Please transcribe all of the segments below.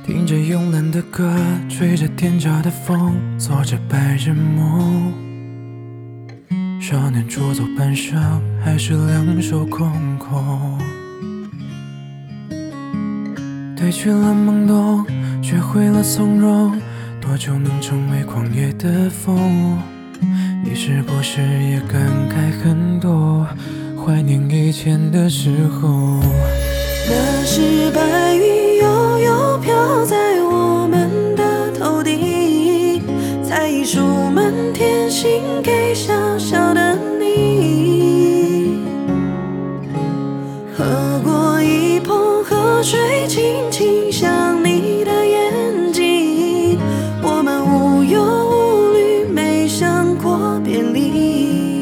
听着慵懒的歌，吹着踮脚的风，做着白日梦。少年出走半生，还是两手空空。褪去了懵懂，学会了从容，多久能成为狂野的风？你是不是也感慨很多，怀念以前的时候？ 那时白云悠悠飘在我们的头顶，才艺术满天星给小小的你。喝过一捧河水，轻轻想你的眼睛，我们无忧无虑，没想过别离。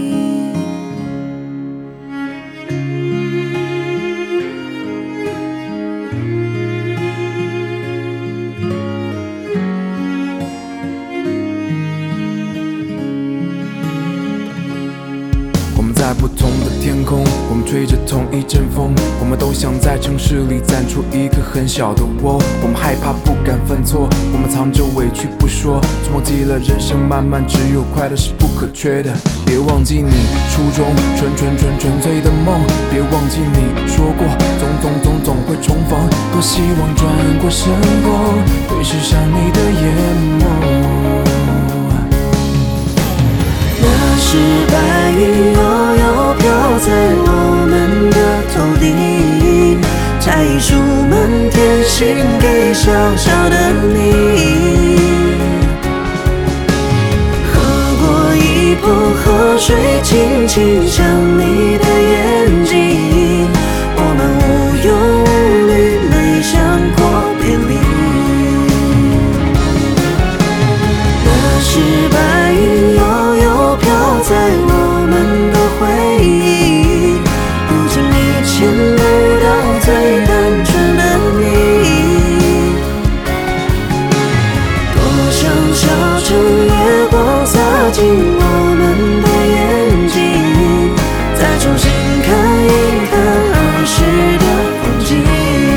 在不同的天空，我们吹着同一阵风，我们都想在城市里站出一个很小的窝。我们害怕不敢犯错，我们藏着委屈不说，却忘记了人生漫漫，只有快乐是不可缺的。别忘记你初衷纯粹的梦，别忘记你说过总会重逢。多希望转过身后，会是上你的眼眸。 那时白云悠悠飘在我们的头顶，摘一束满天星给小小的你。喝过一捧河水，轻轻想你的眼睛，我们无忧无虑，没想过别离。那时白云悠悠飘在我们的回忆，如今已见不到最单纯的你。多想小城月光洒进我们的眼睛，再重新看一看儿时的风景。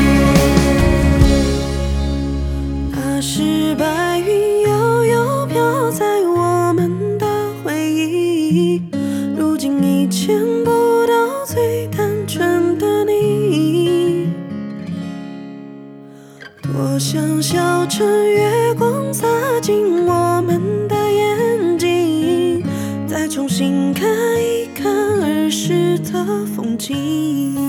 那时白云悠悠飘在我们的回忆，如今已见不到最单纯的你。多想小城月光洒进我们的眼睛，再重新看一看儿时的风景。